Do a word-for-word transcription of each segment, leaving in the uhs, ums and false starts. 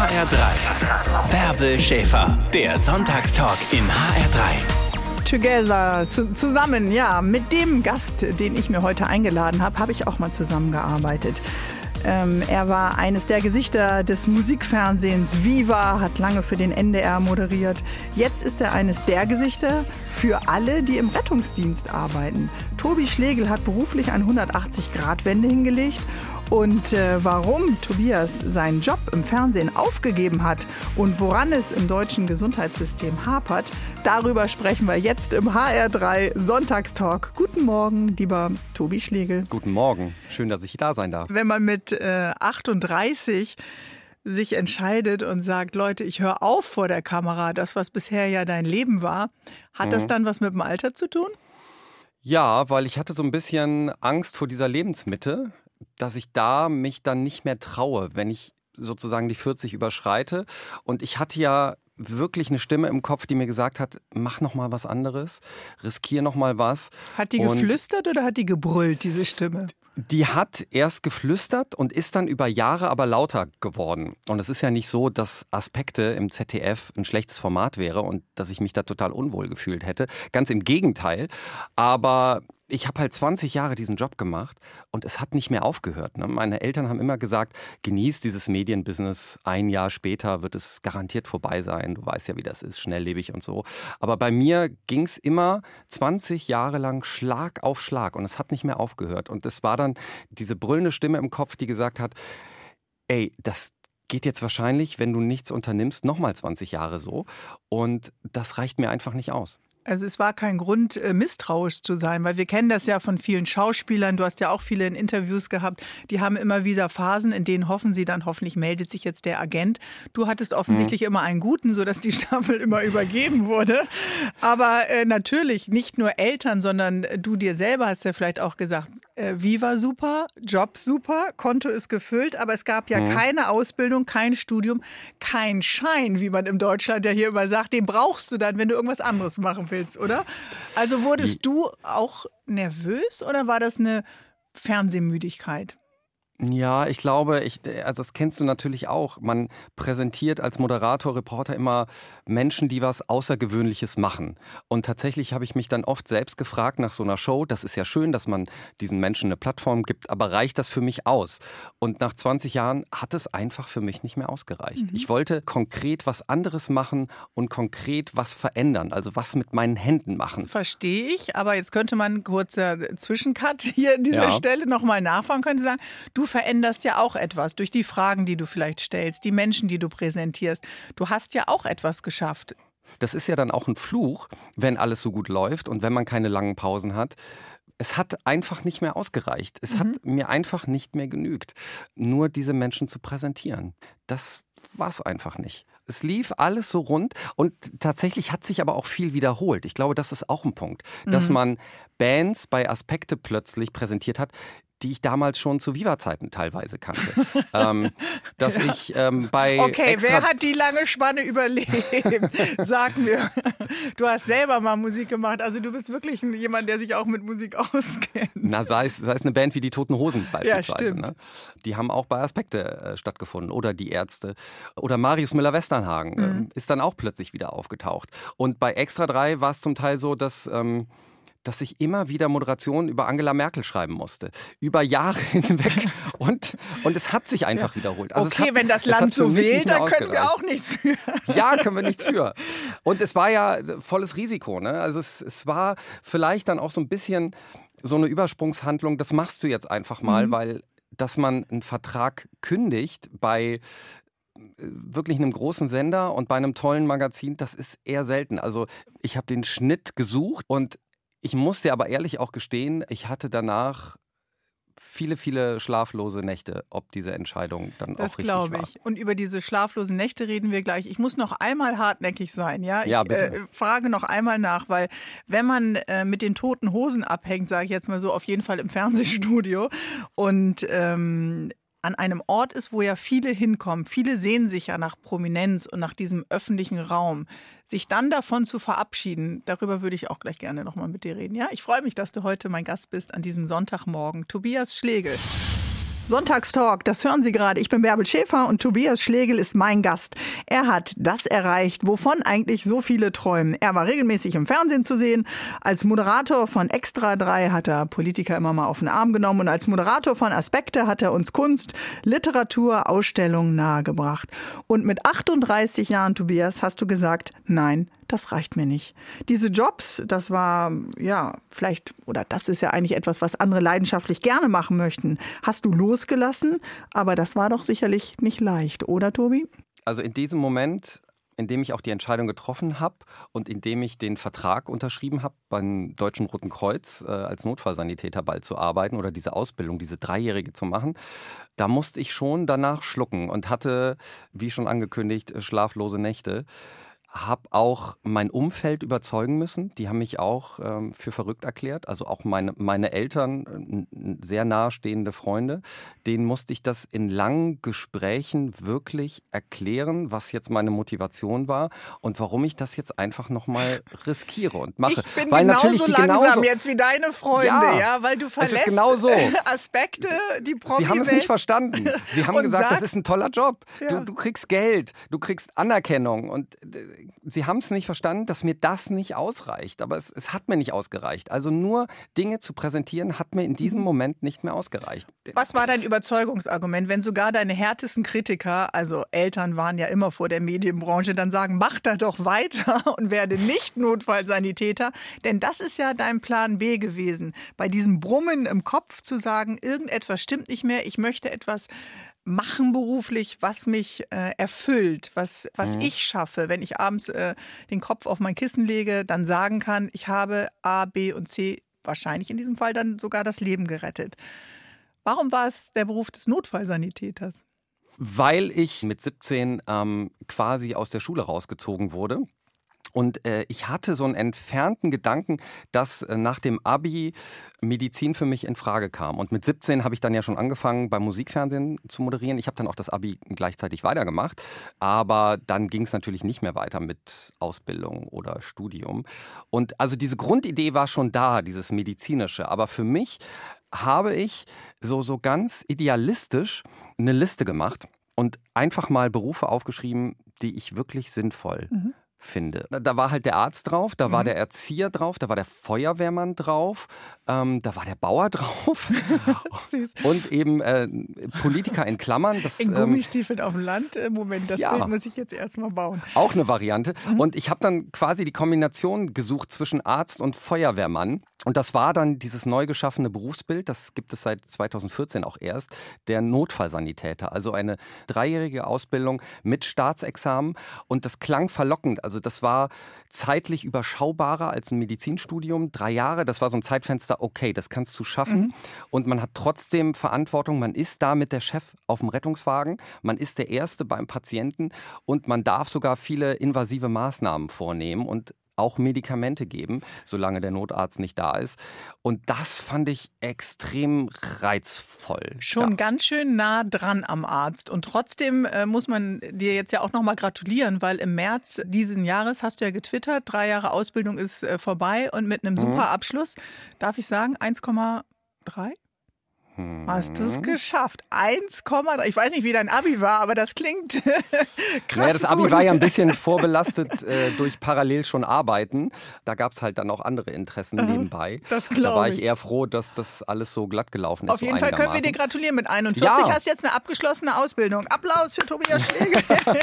H R drei. Bärbel Schäfer, der Sonntagstalk in H R drei. Together, zu, zusammen, ja. Mit dem Gast, den ich mir heute eingeladen habe, habe ich auch mal zusammengearbeitet. Ähm, er war eines der Gesichter des Musikfernsehens Viva, hat lange für den N D R moderiert. Jetzt ist er eines der Gesichter für alle, die im Rettungsdienst arbeiten. Tobi Schlegel hat beruflich eine hundertachtzig-Grad-Wende hingelegt. Und äh, warum Tobias seinen Job im Fernsehen aufgegeben hat und woran es im deutschen Gesundheitssystem hapert, darüber sprechen wir jetzt im H R drei Sonntagstalk. Guten Morgen, lieber Tobi Schlegel. Guten Morgen, schön, dass ich da sein darf. Wenn man mit äh, achtunddreißig sich entscheidet und sagt, Leute, ich höre auf vor der Kamera, das, was bisher ja dein Leben war, hat mhm. das dann was mit dem Alter zu tun? Ja, weil ich hatte so ein bisschen Angst vor dieser Lebensmitte, dass ich da mich dann nicht mehr traue, wenn ich sozusagen die vierzig überschreite. Und ich hatte ja wirklich eine Stimme im Kopf, die mir gesagt hat, mach noch mal was anderes, riskier noch mal was. Hat die und geflüstert oder hat die gebrüllt, diese Stimme? Die hat erst geflüstert und ist dann über Jahre aber lauter geworden. Und es ist ja nicht so, dass Aspekte im Z D F ein schlechtes Format wäre und dass ich mich da total unwohl gefühlt hätte. Ganz im Gegenteil. Aber ich habe halt zwanzig Jahre diesen Job gemacht und es hat nicht mehr aufgehört. Ne? Meine Eltern haben immer gesagt, genieß dieses Medienbusiness. Ein Jahr später wird es garantiert vorbei sein. Du weißt ja, wie das ist, schnelllebig und so. Aber bei mir ging es immer zwanzig Jahre lang Schlag auf Schlag und es hat nicht mehr aufgehört. Und es war dann diese brüllende Stimme im Kopf, die gesagt hat, ey, das geht jetzt wahrscheinlich, wenn du nichts unternimmst, nochmal zwanzig Jahre so. Und das reicht mir einfach nicht aus. Also es war kein Grund, misstrauisch zu sein, weil wir kennen das ja von vielen Schauspielern. Du hast ja auch viele in Interviews gehabt, die haben immer wieder Phasen, in denen hoffen sie dann, hoffentlich meldet sich jetzt der Agent. Du hattest offensichtlich mhm. immer einen guten, sodass die Staffel immer übergeben wurde. Aber äh, natürlich nicht nur Eltern, sondern du dir selber hast ja vielleicht auch gesagt, äh, Viva super, Job super, Konto ist gefüllt, aber es gab ja mhm. keine Ausbildung, kein Studium, kein Schein, wie man in Deutschland ja hier immer sagt, den brauchst du dann, wenn du irgendwas anderes machen willst. Oder? Also wurdest du auch nervös oder war das eine Fernsehmüdigkeit? Ja, ich glaube, ich, also das kennst du natürlich auch. Man präsentiert als Moderator, Reporter immer Menschen, die was Außergewöhnliches machen. Und tatsächlich habe ich mich dann oft selbst gefragt nach so einer Show, das ist ja schön, dass man diesen Menschen eine Plattform gibt, aber reicht das für mich aus? Und nach zwanzig Jahren hat es einfach für mich nicht mehr ausgereicht. Mhm. Ich wollte konkret was anderes machen und konkret was verändern, also was mit meinen Händen machen. Verstehe ich, aber jetzt könnte man kurzer Zwischencut hier an dieser ja. Stelle nochmal nachfragen, könnte sagen, du veränderst ja auch etwas durch die Fragen, die du vielleicht stellst, die Menschen, die du präsentierst. Du hast ja auch etwas geschafft. Das ist ja dann auch ein Fluch, wenn alles so gut läuft und wenn man keine langen Pausen hat. Es hat einfach nicht mehr ausgereicht. Es mhm. hat mir einfach nicht mehr genügt, nur diese Menschen zu präsentieren. Das war es einfach nicht. Es lief alles so rund und tatsächlich hat sich aber auch viel wiederholt. Ich glaube, das ist auch ein Punkt, mhm. dass man Bands bei Aspekte plötzlich präsentiert hat, die ich damals schon zu Viva-Zeiten teilweise kannte. ähm, dass ja. ich ähm, bei Okay, extra wer hat die lange Spanne überlebt? Sag mir. Du hast selber mal Musik gemacht, also du bist wirklich jemand, der sich auch mit Musik auskennt. Na, sei es, sei es eine Band wie die Toten Hosen beispielsweise. Ja, stimmt. Ne? Die haben auch bei Aspekte äh, stattgefunden. Oder die Ärzte. Oder Marius Müller-Westernhagen mhm. äh, ist dann auch plötzlich wieder aufgetaucht. Und bei Extra drei war es zum Teil so, dass Ähm, dass ich immer wieder Moderationen über Angela Merkel schreiben musste. Über Jahre hinweg. Und, und es hat sich einfach wiederholt. Also okay, hat, wenn das Land so will, da können wir auch nichts für. Ja, können wir nichts für. Und es war ja volles Risiko. Ne? Also es, es war vielleicht dann auch so ein bisschen so eine Übersprungshandlung. Das machst du jetzt einfach mal, mhm. weil dass man einen Vertrag kündigt bei wirklich einem großen Sender und bei einem tollen Magazin, das ist eher selten. Also ich habe den Schnitt gesucht und ich muss dir aber ehrlich auch gestehen, ich hatte danach viele, viele schlaflose Nächte, ob diese Entscheidung dann das auch richtig war. Das glaube ich. Und über diese schlaflosen Nächte reden wir gleich. Ich muss noch einmal hartnäckig sein. Ja, ich ja, bitte. Äh, frage noch einmal nach, weil wenn man äh, mit den Toten Hosen abhängt, sage ich jetzt mal so, auf jeden Fall im Fernsehstudio und ähm, an einem Ort ist, wo ja viele hinkommen. Viele sehen sich ja nach Prominenz und nach diesem öffentlichen Raum. Sich dann davon zu verabschieden, darüber würde ich auch gleich gerne nochmal mit dir reden. Ja, ich freue mich, dass du heute mein Gast bist an diesem Sonntagmorgen. Tobias Schlegel. Sonntagstalk, das hören Sie gerade. Ich bin Bärbel Schäfer und Tobias Schlegel ist mein Gast. Er hat das erreicht, wovon eigentlich so viele träumen. Er war regelmäßig im Fernsehen zu sehen. Als Moderator von Extra drei hat er Politiker immer mal auf den Arm genommen. Und als Moderator von Aspekte hat er uns Kunst, Literatur, Ausstellungen nahegebracht. Und mit achtunddreißig Jahren, Tobias, hast du gesagt, nein, das reicht mir nicht. Diese Jobs, das war, ja, vielleicht, oder das ist ja eigentlich etwas, was andere leidenschaftlich gerne machen möchten. Hast du losgelassen, aber das war doch sicherlich nicht leicht, oder Tobi? Also in diesem Moment, in dem ich auch die Entscheidung getroffen habe und in dem ich den Vertrag unterschrieben habe, beim Deutschen Roten Kreuz äh, als Notfallsanitäter bald zu arbeiten oder diese Ausbildung, diese dreijährige zu machen, da musste ich schon danach schlucken und hatte, wie schon angekündigt, schlaflose Nächte. Habe auch mein Umfeld überzeugen müssen. Die haben mich auch ähm, für verrückt erklärt. Also auch meine, meine Eltern, äh, sehr nahestehende Freunde. Denen musste ich das in langen Gesprächen wirklich erklären, was jetzt meine Motivation war und warum ich das jetzt einfach nochmal riskiere und mache. Ich bin weil genauso natürlich die langsam genauso, jetzt wie deine Freunde, ja, ja weil du verlässt es ist genau so. Aspekte, die Promi-Welt. Sie haben es nicht verstanden. Sie haben gesagt, sagt, das ist ein toller Job. Ja. Du, du kriegst Geld, du kriegst Anerkennung und Sie haben es nicht verstanden, dass mir das nicht ausreicht. Aber es, es hat mir nicht ausgereicht. Also nur Dinge zu präsentieren, hat mir in diesem Moment nicht mehr ausgereicht. Was war dein Überzeugungsargument, wenn sogar deine härtesten Kritiker, also Eltern waren ja immer vor der Medienbranche, dann sagen, mach da doch weiter und werde nicht Notfallsanitäter. Denn das ist ja dein Plan B gewesen. Bei diesem Brummen im Kopf zu sagen, irgendetwas stimmt nicht mehr, ich möchte etwas machen beruflich, was mich äh, erfüllt, was, was mhm. ich schaffe, wenn ich abends äh, den Kopf auf mein Kissen lege, dann sagen kann, ich habe A, B und C, wahrscheinlich in diesem Fall dann sogar das Leben gerettet. Warum war es der Beruf des Notfallsanitäters? Weil ich mit siebzehn ähm, quasi aus der Schule rausgezogen wurde. Und äh, ich hatte so einen entfernten Gedanken, dass äh, nach dem Abi Medizin für mich in Frage kam. Und mit siebzehn habe ich dann ja schon angefangen, beim Musikfernsehen zu moderieren. Ich habe dann auch das Abi gleichzeitig weitergemacht. Aber dann ging es natürlich nicht mehr weiter mit Ausbildung oder Studium. Und also diese Grundidee war schon da, dieses Medizinische. Aber für mich habe ich so, so ganz idealistisch eine Liste gemacht und einfach mal Berufe aufgeschrieben, die ich wirklich sinnvoll mhm. finde. Da war halt der Arzt drauf, da mhm. war der Erzieher drauf, da war der Feuerwehrmann drauf, ähm, da war der Bauer drauf Süß. Und eben äh, Politiker in Klammern. Das, in Gummistiefeln ähm, auf dem Land, äh, Moment, das ja, Bild muss ich jetzt erstmal bauen. Auch eine Variante. Mhm. Und ich habe dann quasi die Kombination gesucht zwischen Arzt und Feuerwehrmann. Und das war dann dieses neu geschaffene Berufsbild, das gibt es seit zweitausendvierzehn auch erst, der Notfallsanitäter. Also eine dreijährige Ausbildung mit Staatsexamen. Und das klang verlockend. Also das war zeitlich überschaubarer als ein Medizinstudium. Drei Jahre, das war so ein Zeitfenster, okay, das kannst du schaffen. Mhm. Und man hat trotzdem Verantwortung. Man ist da mit der Chef auf dem Rettungswagen. Man ist der Erste beim Patienten. Und man darf sogar viele invasive Maßnahmen vornehmen und auch Medikamente geben, solange der Notarzt nicht da ist. Und das fand ich extrem reizvoll. Schon ja. ganz schön nah dran am Arzt. Und trotzdem äh, muss man dir jetzt ja auch nochmal gratulieren, weil im März diesen Jahres hast du ja getwittert, drei Jahre Ausbildung ist äh, vorbei und mit einem super mhm. Abschluss, darf ich sagen, eins Komma drei? Hast du es geschafft? eins Komma drei. Ich weiß nicht, wie dein Abi war, aber das klingt krass. Naja, das Abi gut. war ja ein bisschen vorbelastet äh, durch parallel schon Arbeiten. Da gab es halt dann auch andere Interessen nebenbei. Das glaube ich. Da war ich eher froh, dass das alles so glatt gelaufen ist. Auf jeden so Fall können wir dir gratulieren mit einundvierzig. Ja. Hast jetzt eine abgeschlossene Ausbildung. Applaus für Tobias Schlegel.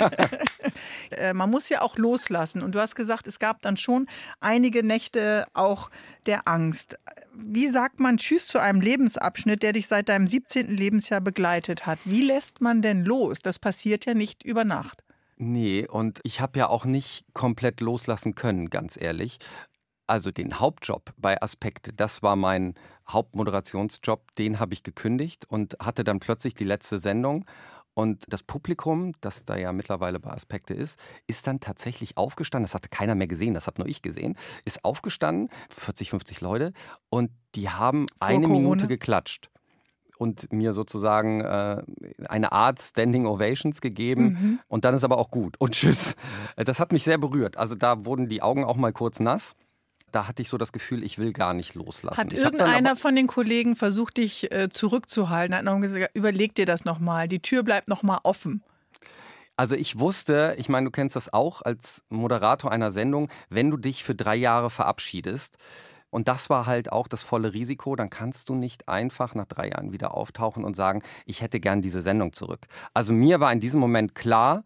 äh, man muss ja auch loslassen. Und du hast gesagt, es gab dann schon einige Nächte auch der Angst. Wie sagt man Tschüss zu einem Lebensabschnitt, der dich seit deinem siebzehnten Lebensjahr begleitet hat? Wie lässt man denn los? Das passiert ja nicht über Nacht. Nee, und ich habe ja auch nicht komplett loslassen können, ganz ehrlich. Also den Hauptjob bei Aspekte, das war mein Hauptmoderationsjob, den habe ich gekündigt und hatte dann plötzlich die letzte Sendung. Und das Publikum, das da ja mittlerweile bei Aspekte ist, ist dann tatsächlich aufgestanden. Das hatte keiner mehr gesehen, das habe nur ich gesehen. Ist aufgestanden, vierzig, fünfzig Leute, und die haben Vor eine Corona? Minute geklatscht und mir sozusagen äh, eine Art Standing Ovations gegeben. Mhm. Und dann ist aber auch gut. Und tschüss. Das hat mich sehr berührt. Also da wurden die Augen auch mal kurz nass. da hatte ich so das Gefühl, ich will gar nicht loslassen. Hat ich irgendeiner aber, von den Kollegen versucht, dich äh, zurückzuhalten? Hat noch gesagt, überleg dir das nochmal, die Tür bleibt nochmal offen. Also ich wusste, ich meine, du kennst das auch als Moderator einer Sendung, wenn du dich für drei Jahre verabschiedest, und das war halt auch das volle Risiko, dann kannst du nicht einfach nach drei Jahren wieder auftauchen und sagen, ich hätte gern diese Sendung zurück. Also mir war in diesem Moment klar,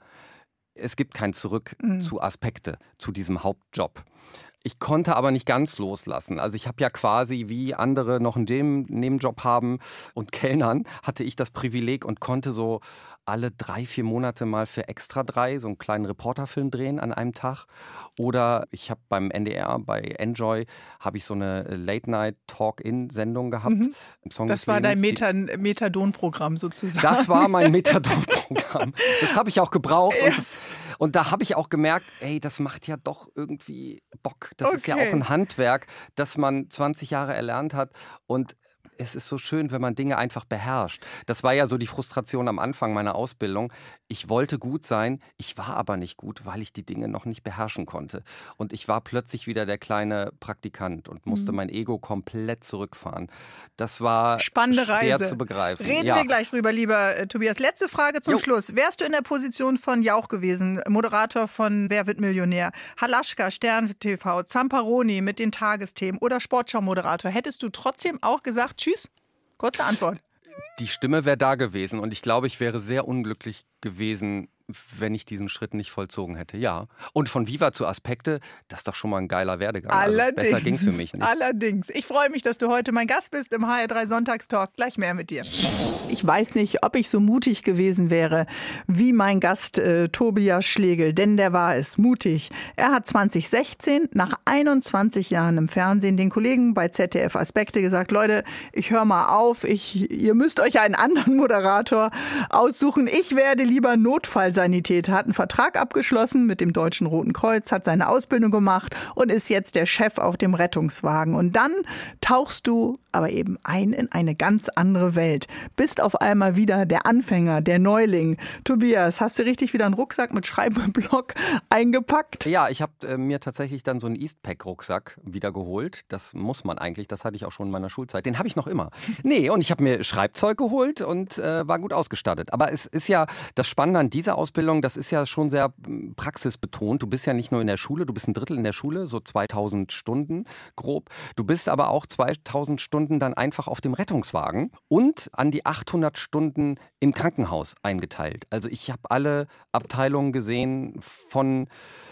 es gibt kein Zurück mhm. zu Aspekte, zu diesem Hauptjob. Ich konnte aber nicht ganz loslassen. Also ich habe ja quasi, wie andere noch einen Nebenjob haben und Kellnern, hatte ich das Privileg und konnte so alle drei, vier Monate mal für Extra drei so einen kleinen Reporterfilm drehen an einem Tag. Oder ich habe beim N D R, bei Enjoy, habe ich so eine Late-Night-Talk-In-Sendung gehabt. Mhm. Im Song das des war Lebens. dein Meta- Methadon-Programm sozusagen. Das war mein Methadon-Programm. Das habe ich auch gebraucht. Ja. Und, das, und da habe ich auch gemerkt, ey, das macht ja doch irgendwie Bock. Das okay. ist ja auch ein Handwerk, das man zwanzig Jahre erlernt hat. Und es ist so schön, wenn man Dinge einfach beherrscht. Das war ja so die Frustration am Anfang meiner Ausbildung. Ich wollte gut sein, ich war aber nicht gut, weil ich die Dinge noch nicht beherrschen konnte. Und ich war plötzlich wieder der kleine Praktikant und musste mhm. mein Ego komplett zurückfahren. Das war Spannende schwer Reise. zu begreifen. Reden ja. wir gleich drüber, lieber äh, Tobias. Letzte Frage zum jo. Schluss. Wärst du in der Position von Jauch gewesen, Moderator von Wer wird Millionär, Halaschka, Stern T V, Zamparoni mit den Tagesthemen oder Sportschau-Moderator, hättest du trotzdem auch gesagt, tschüss? Kurze Antwort. Die Stimme wäre da gewesen und ich glaube, ich wäre sehr unglücklich gewesen, wenn ich diesen Schritt nicht vollzogen hätte. Ja. Und von Viva zu Aspekte, das ist doch schon mal ein geiler Werdegang. Allerdings. Also besser ging es für mich nicht. Allerdings. Ich freue mich, dass du heute mein Gast bist im H R drei Sonntagstalk. Gleich mehr mit dir. Ich weiß nicht, ob ich so mutig gewesen wäre wie mein Gast äh, Tobias Schlegel, denn der war es, mutig. Er hat zwanzig sechzehn nach einundzwanzig Jahren im Fernsehen den Kollegen bei Z D F Aspekte gesagt, Leute, ich höre mal auf, ich, ihr müsst euch einen anderen Moderator aussuchen. Ich werde lieber Notfallsanität. Hat einen Vertrag abgeschlossen mit dem Deutschen Roten Kreuz, hat seine Ausbildung gemacht und ist jetzt der Chef auf dem Rettungswagen. Und dann tauchst du aber eben ein in eine ganz andere Welt. Bist auf einmal wieder der Anfänger, der Neuling. Tobias, hast du richtig wieder einen Rucksack mit Schreibblock eingepackt? Ja, ich habe äh, mir tatsächlich dann so einen Eastpack-Rucksack wieder geholt. Das muss man eigentlich, das hatte ich auch schon in meiner Schulzeit. Den habe ich noch immer. Nee, und ich habe mir Schreibzeug geholt und äh, war gut ausgestattet. Aber es ist ja das Spannende an dieser Ausbildung, das ist ja schon sehr praxisbetont. Du bist ja nicht nur in der Schule, du bist ein Drittel in der Schule, so zweitausend Stunden grob. Du bist aber auch zweitausend Stunden dann einfach auf dem Rettungswagen und an die achthundert Stunden im Krankenhaus eingeteilt. Also ich habe alle Abteilungen gesehen, von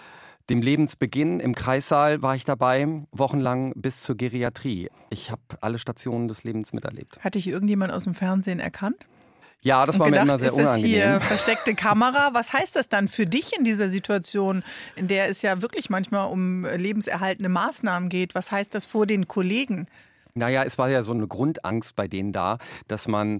dem Lebensbeginn im Kreissaal war ich dabei, wochenlang bis zur Geriatrie. Ich habe alle Stationen des Lebens miterlebt. Hat dich irgendjemand aus dem Fernsehen erkannt? Ja, das und war gedacht, mir immer sehr ist das unangenehm. Hier versteckte Kamera. Was heißt das dann für dich in dieser Situation, in der es ja wirklich manchmal um lebenserhaltende Maßnahmen geht? Was heißt das vor den Kollegen? Naja, es war ja so eine Grundangst bei denen da, dass man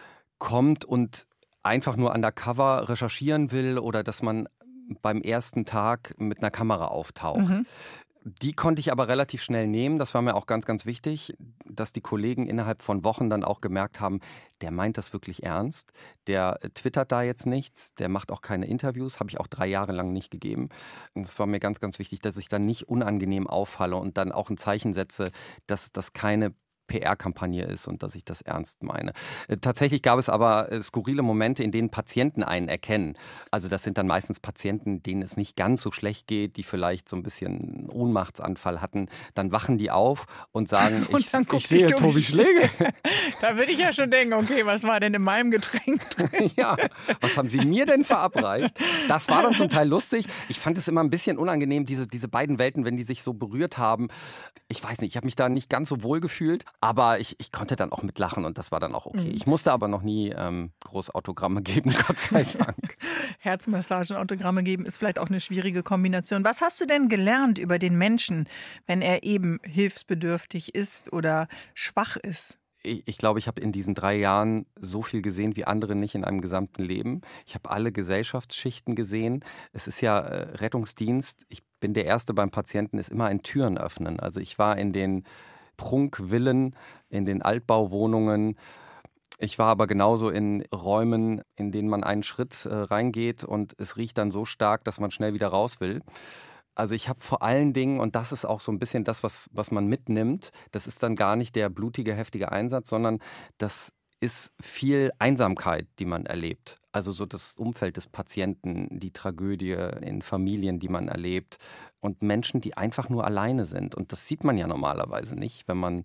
kommt und einfach nur undercover recherchieren will oder dass man beim ersten Tag mit einer Kamera auftaucht. Mhm. Die konnte ich aber relativ schnell nehmen. Das war mir auch ganz, ganz wichtig, dass die Kollegen innerhalb von Wochen dann auch gemerkt haben, der meint das wirklich ernst. Der twittert da jetzt nichts, der macht auch keine Interviews, habe ich auch drei Jahre lang nicht gegeben. Und es war mir ganz, ganz wichtig, dass ich dann nicht unangenehm auffalle und dann auch ein Zeichen setze, dass das keine P R-Kampagne ist und dass ich das ernst meine. Tatsächlich gab es aber skurrile Momente, in denen Patienten einen erkennen. Also das sind dann meistens Patienten, denen es nicht ganz so schlecht geht, die vielleicht so ein bisschen einen Ohnmachtsanfall hatten. Dann wachen die auf und sagen, und ich, ich sehe Tobi Schlegel. Da würde ich ja schon denken, okay, was war denn in meinem Getränk drin? Ja, was haben Sie mir denn verabreicht? Das war dann zum Teil lustig. Ich fand es immer ein bisschen unangenehm, diese, diese beiden Welten, wenn die sich so berührt haben. Ich weiß nicht, ich habe mich da nicht ganz so wohl gefühlt. Aber ich, ich konnte dann auch mitlachen und das war dann auch okay. Mhm. Ich musste aber noch nie ähm, groß Autogramme geben, Gott sei Dank. Herzmassagen, Autogramme geben ist vielleicht auch eine schwierige Kombination. Was hast du denn gelernt über den Menschen, wenn er eben hilfsbedürftig ist oder schwach ist? Ich, ich glaube, ich habe in diesen drei Jahren so viel gesehen wie andere nicht in einem gesamten Leben. Ich habe alle Gesellschaftsschichten gesehen. Es ist ja äh, Rettungsdienst. Ich bin der Erste beim Patienten, ist immer ein Türen öffnen. Also ich war in den Prunkvillen, in den Altbauwohnungen. Ich war aber genauso in Räumen, in denen man einen Schritt äh, reingeht und es riecht dann so stark, dass man schnell wieder raus will. Also ich habe vor allen Dingen, und das ist auch so ein bisschen das, was, was man mitnimmt, das ist dann gar nicht der blutige, heftige Einsatz, sondern das ist viel Einsamkeit, die man erlebt. Also so das Umfeld des Patienten, die Tragödie in Familien, die man erlebt und Menschen, die einfach nur alleine sind. Und das sieht man ja normalerweise nicht, wenn man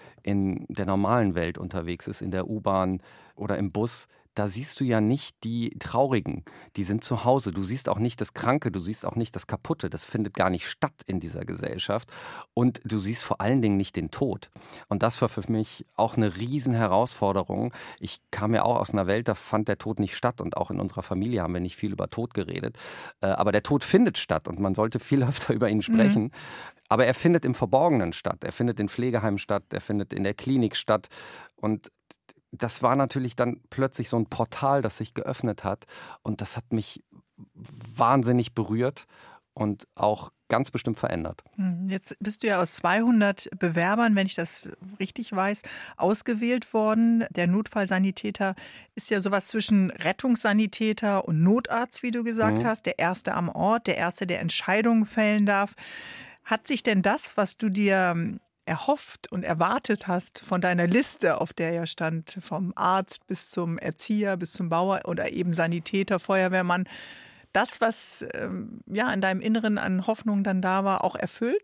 in der normalen Welt unterwegs ist, in der U-Bahn oder im Bus. Da siehst du ja nicht die Traurigen, die sind zu Hause. Du siehst auch nicht das Kranke, du siehst auch nicht das Kaputte. Das findet gar nicht statt in dieser Gesellschaft. Und du siehst vor allen Dingen nicht den Tod. Und das war für mich auch eine riesen Herausforderung. Ich kam ja auch aus einer Welt, da fand der Tod nicht statt. Und auch in unserer Familie haben wir nicht viel über Tod geredet. Aber der Tod findet statt und man sollte viel öfter über ihn sprechen. Mhm. Aber er findet im Verborgenen statt. Er findet in Pflegeheimen statt, er findet in der Klinik statt. Und das war natürlich dann plötzlich so ein Portal, das sich geöffnet hat. Und das hat mich wahnsinnig berührt und auch ganz bestimmt verändert. Jetzt bist du ja aus zweihundert Bewerbern, wenn ich das richtig weiß, ausgewählt worden. Der Notfallsanitäter ist ja sowas zwischen Rettungssanitäter und Notarzt, wie du gesagt mhm. hast. Der Erste am Ort, der Erste, der Entscheidungen fällen darf. Hat sich denn das, was du dir erhofft und erwartet hast von deiner Liste, auf der ja stand, vom Arzt bis zum Erzieher, bis zum Bauer oder eben Sanitäter, Feuerwehrmann, das, was ähm, ja in deinem Inneren an Hoffnung dann da war, auch erfüllt?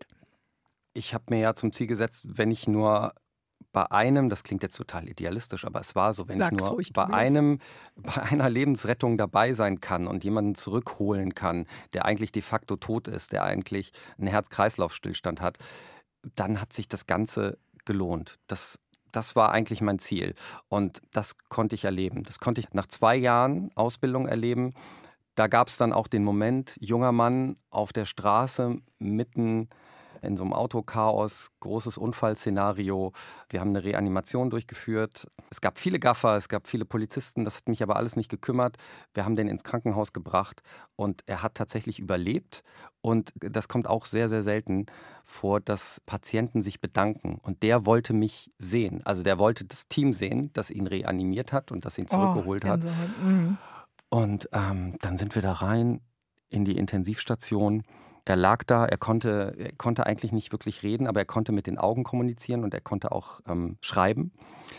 Ich habe mir ja zum Ziel gesetzt, wenn ich nur bei einem, das klingt jetzt total idealistisch, aber es war so, wenn Sag's ich nur ruhig, bei einem, bei einer Lebensrettung dabei sein kann und jemanden zurückholen kann, der eigentlich de facto tot ist, der eigentlich einen Herz-Kreislauf-Stillstand hat, dann hat sich das Ganze gelohnt. Das, das war eigentlich mein Ziel. Und das konnte ich erleben. Das konnte ich nach zwei Jahren Ausbildung erleben. Da gab es dann auch den Moment, junger Mann auf der Straße, mitten in so einem Autochaos, großes Unfallszenario. Wir haben eine Reanimation durchgeführt. Es gab viele Gaffer, es gab viele Polizisten. Das hat mich aber alles nicht gekümmert. Wir haben den ins Krankenhaus gebracht und er hat tatsächlich überlebt. Und das kommt auch sehr, sehr selten vor, dass Patienten sich bedanken. Und der wollte mich sehen. Also der wollte das Team sehen, das ihn reanimiert hat und das ihn zurückgeholt oh, hat. Mhm. Und ähm, dann sind wir da rein in die Intensivstation. Er lag da, er konnte, er konnte eigentlich nicht wirklich reden, aber er konnte mit den Augen kommunizieren und er konnte auch ähm, schreiben.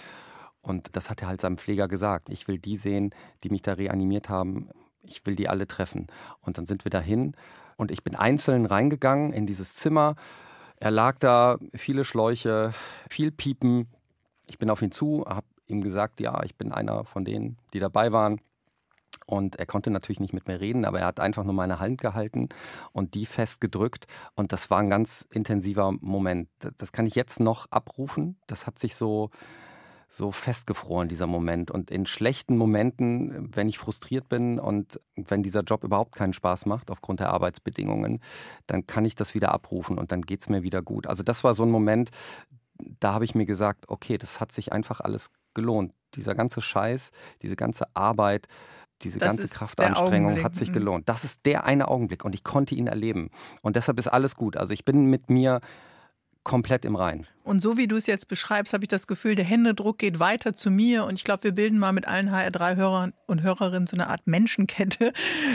Und das hat er halt seinem Pfleger gesagt. Ich will die sehen, die mich da reanimiert haben. Ich will die alle treffen. Und dann sind wir dahin und ich bin einzeln reingegangen in dieses Zimmer. Er lag da, viele Schläuche, viel Piepen. Ich bin auf ihn zu, habe ihm gesagt, ja, ich bin einer von denen, die dabei waren. Und er konnte natürlich nicht mit mir reden, aber er hat einfach nur meine Hand gehalten und die festgedrückt. Und das war ein ganz intensiver Moment. Das kann ich jetzt noch abrufen. Das hat sich so, so festgefroren, dieser Moment. Und in schlechten Momenten, wenn ich frustriert bin und wenn dieser Job überhaupt keinen Spaß macht aufgrund der Arbeitsbedingungen, dann kann ich das wieder abrufen und dann geht es mir wieder gut. Also das war so ein Moment, da habe ich mir gesagt, okay, das hat sich einfach alles gelohnt. Dieser ganze Scheiß, diese ganze Arbeit, diese das ganze Kraftanstrengung hat sich gelohnt. Das ist der eine Augenblick und ich konnte ihn erleben. Und deshalb ist alles gut. Also ich bin mit mir komplett im Reinen. Und so wie du es jetzt beschreibst, habe ich das Gefühl, der Händedruck geht weiter zu mir. Und ich glaube, wir bilden mal mit allen H R drei Hörern und Hörerinnen so eine Art Menschenkette.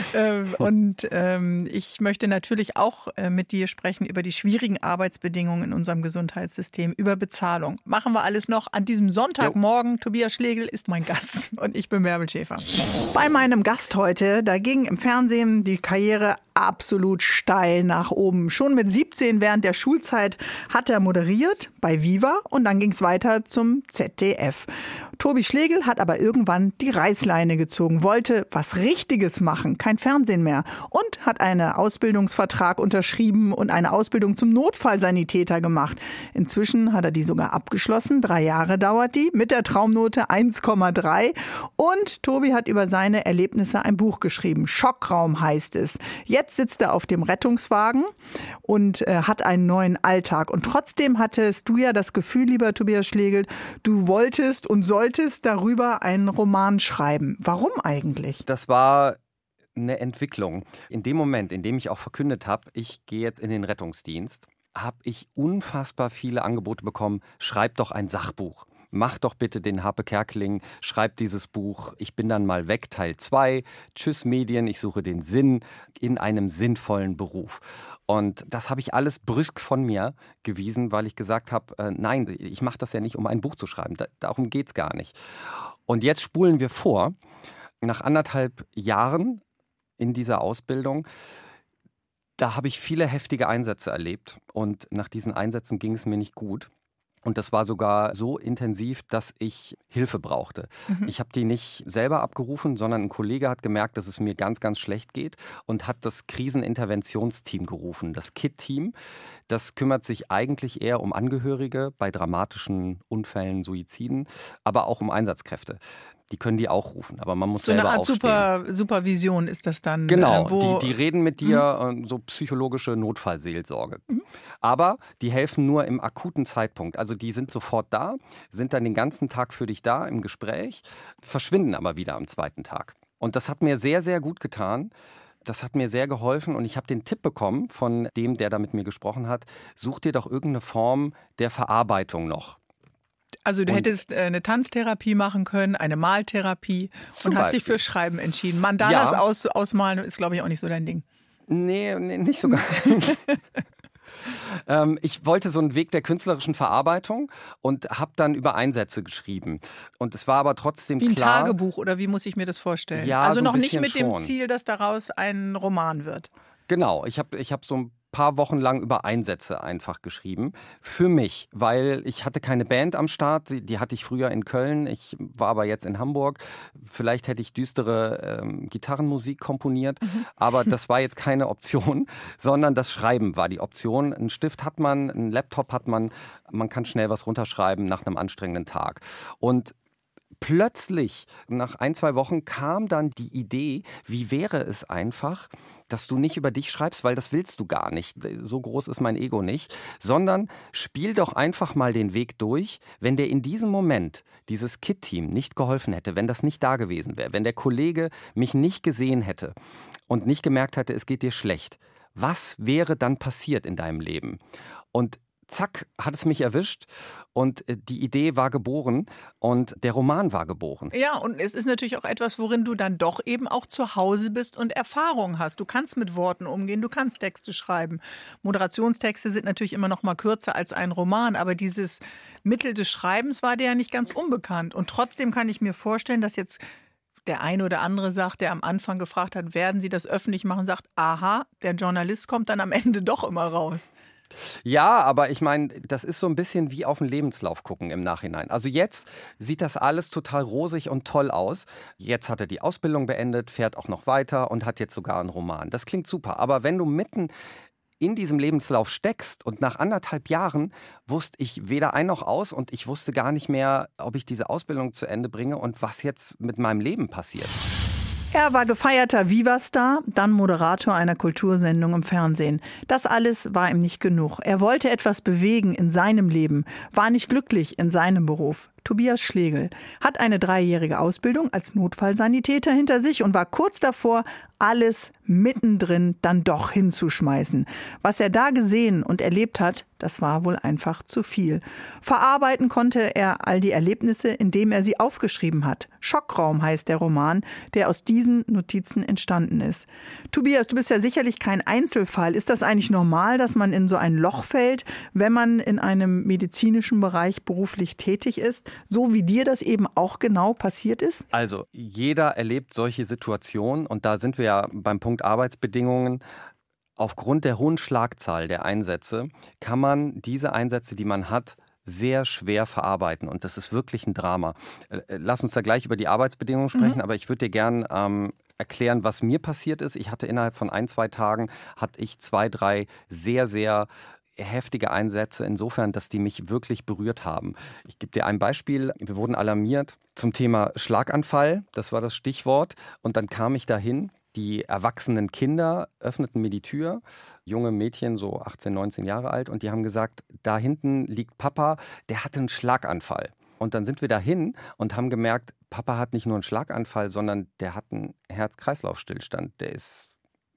Und ich möchte natürlich auch mit dir sprechen über die schwierigen Arbeitsbedingungen in unserem Gesundheitssystem, über Bezahlung. Machen wir alles noch an diesem Sonntagmorgen. Jo. Tobias Schlegel ist mein Gast und ich bin Bärbel Schäfer. Bei meinem Gast heute, da ging im Fernsehen die Karriere absolut steil nach oben. Schon mit siebzehn während der Schulzeit hat er moderiert bei Viva und dann ging es weiter zum Z D F. Tobi Schlegel hat aber irgendwann die Reißleine gezogen, wollte was Richtiges machen, kein Fernsehen mehr und hat einen Ausbildungsvertrag unterschrieben und eine Ausbildung zum Notfallsanitäter gemacht. Inzwischen hat er die sogar abgeschlossen, drei Jahre dauert die, mit der Traumnote eins Komma drei und Tobi hat über seine Erlebnisse ein Buch geschrieben, Schockraum heißt es. Jetzt sitzt er auf dem Rettungswagen und äh, hat einen neuen Alltag und trotzdem hattest du ja das Gefühl, lieber Tobias Schlegel, du wolltest und solltest darüber einen Roman schreiben. Warum eigentlich? Das war eine Entwicklung. In dem Moment, in dem ich auch verkündet habe, ich gehe jetzt in den Rettungsdienst, habe ich unfassbar viele Angebote bekommen, schreib doch ein Sachbuch. mach doch bitte den Harpe Kerkeling, schreib dieses Buch, ich bin dann mal weg, Teil zwei, tschüss Medien, ich suche den Sinn in einem sinnvollen Beruf. Und das habe ich alles brüsk von mir gewiesen, weil ich gesagt habe, äh, nein, ich mache das ja nicht, um ein Buch zu schreiben, da, darum geht es gar nicht. Und jetzt spulen wir vor, nach anderthalb Jahren in dieser Ausbildung, da habe ich viele heftige Einsätze erlebt und nach diesen Einsätzen ging es mir nicht gut. Und das war sogar so intensiv, dass ich Hilfe brauchte. Mhm. Ich habe die nicht selber abgerufen, sondern ein Kollege hat gemerkt, dass es mir ganz, ganz schlecht geht und hat das Kriseninterventionsteam gerufen, das K I T-Team. Das kümmert sich eigentlich eher um Angehörige bei dramatischen Unfällen, Suiziden, aber auch um Einsatzkräfte. Die können die auch rufen, aber man muss so selber aufstehen. So eine Art Super, Supervision ist das dann? Genau, äh, wo die, die reden mit dir, mhm. so psychologische Notfallseelsorge. Mhm. Aber die helfen nur im akuten Zeitpunkt. Also die sind sofort da, sind dann den ganzen Tag für dich da im Gespräch, verschwinden aber wieder am zweiten Tag. Und das hat mir sehr, sehr gut getan. Das hat mir sehr geholfen und ich habe den Tipp bekommen von dem, der da mit mir gesprochen hat, such dir doch irgendeine Form der Verarbeitung noch. Also du und hättest eine Tanztherapie machen können, eine Maltherapie und hast Beispiel. dich für Schreiben entschieden. Mandalas ja. aus, ausmalen ist, glaube ich, auch nicht so dein Ding. Nee, nee nicht so ganz. ähm, ich wollte so einen Weg der künstlerischen Verarbeitung und habe dann über Einsätze geschrieben. Und es war aber trotzdem wie ein klar... Wie ein Tagebuch oder wie muss ich mir das vorstellen? Ja, also so noch nicht mit schon. dem Ziel, dass daraus ein Roman wird. Genau, ich habe ich hab so ein paar Wochen lang über Einsätze einfach geschrieben. Für mich, weil ich hatte keine Band am Start, die, die hatte ich früher in Köln, ich war aber jetzt in Hamburg. Vielleicht hätte ich düstere ähm, Gitarrenmusik komponiert, mhm. aber das war jetzt keine Option, sondern das Schreiben war die Option. Einen Stift hat man, einen Laptop hat man, man kann schnell was runterschreiben nach einem anstrengenden Tag. Und plötzlich, nach ein, zwei Wochen, kam dann die Idee, wie wäre es einfach, dass du nicht über dich schreibst, weil das willst du gar nicht. So groß ist mein Ego nicht. Sondern spiel doch einfach mal den Weg durch, wenn dir in diesem Moment dieses K I T-Team nicht geholfen hätte, wenn das nicht da gewesen wäre, wenn der Kollege mich nicht gesehen hätte und nicht gemerkt hätte, es geht dir schlecht. Was wäre dann passiert in deinem Leben? Und zack, hat es mich erwischt und die Idee war geboren und der Roman war geboren. Ja, und es ist natürlich auch etwas, worin du dann doch eben auch zu Hause bist und Erfahrung hast. Du kannst mit Worten umgehen, du kannst Texte schreiben. Moderationstexte sind natürlich immer noch mal kürzer als ein Roman, aber dieses Mittel des Schreibens war dir ja nicht ganz unbekannt. Und trotzdem kann ich mir vorstellen, dass jetzt der eine oder andere sagt, der am Anfang gefragt hat, werden Sie das öffentlich machen, sagt, aha, der Journalist kommt dann am Ende doch immer raus. Ja, aber ich meine, das ist so ein bisschen wie auf den Lebenslauf gucken im Nachhinein. Also jetzt sieht das alles total rosig und toll aus. Jetzt hat er die Ausbildung beendet, fährt auch noch weiter und hat jetzt sogar einen Roman. Das klingt super. Aber wenn du mitten in diesem Lebenslauf steckst und nach anderthalb Jahren wusste ich weder ein noch aus und ich wusste gar nicht mehr, ob ich diese Ausbildung zu Ende bringe und was jetzt mit meinem Leben passiert. Er war gefeierter Viva-Star, dann Moderator einer Kultursendung im Fernsehen. Das alles war ihm nicht genug. Er wollte etwas bewegen in seinem Leben, war nicht glücklich in seinem Beruf. Tobias Schlegel hat eine dreijährige Ausbildung als Notfallsanitäter hinter sich und war kurz davor, alles mittendrin dann doch hinzuschmeißen. Was er da gesehen und erlebt hat, das war wohl einfach zu viel. Verarbeiten konnte er all die Erlebnisse, indem er sie aufgeschrieben hat. Schockraum heißt der Roman, der aus diesen Notizen entstanden ist. Tobias, du bist ja sicherlich kein Einzelfall. Ist das eigentlich normal, dass man in so ein Loch fällt, wenn man in einem medizinischen Bereich beruflich tätig ist? So wie dir das eben auch genau passiert ist? Also jeder erlebt solche Situationen und da sind wir ja beim Punkt Arbeitsbedingungen. Aufgrund der hohen Schlagzahl der Einsätze kann man diese Einsätze, die man hat, sehr schwer verarbeiten und das ist wirklich ein Drama. Lass uns da gleich über die Arbeitsbedingungen sprechen, mhm. aber ich würde dir gern ähm, erklären, was mir passiert ist. Ich hatte innerhalb von ein, zwei Tagen, hatte ich zwei, drei sehr, sehr heftige Einsätze insofern, dass die mich wirklich berührt haben. Ich gebe dir ein Beispiel. Wir wurden alarmiert zum Thema Schlaganfall. Das war das Stichwort. Und dann kam ich dahin. Die erwachsenen Kinder öffneten mir die Tür. Junge Mädchen, so achtzehn, neunzehn Jahre alt. Und die haben gesagt, da hinten liegt Papa, der hatte einen Schlaganfall. Und dann sind wir dahin und haben gemerkt, Papa hat nicht nur einen Schlaganfall, sondern der hat einen Herz-Kreislauf-Stillstand. Der ist